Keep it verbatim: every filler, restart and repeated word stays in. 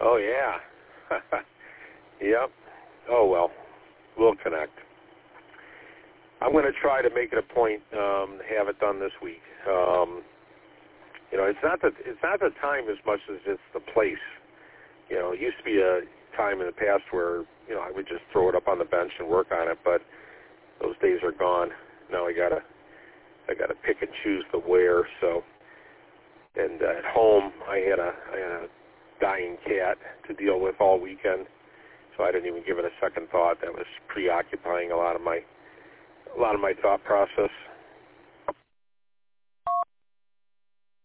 Oh, yeah. Yep. Oh, well, we'll connect. I'm going to try to make it a point um, to have it done this week. Um, you know, it's not the it's not the time as much as it's the place. You know, it used to be a time in the past where, you know, I would just throw it up on the bench and work on it, but those days are gone. Now I gotta I gotta pick and choose the where. So, and uh, at home I had a I had a dying cat to deal with all weekend, so I didn't even give it a second thought. That was preoccupying a lot of my a lot of my thought process.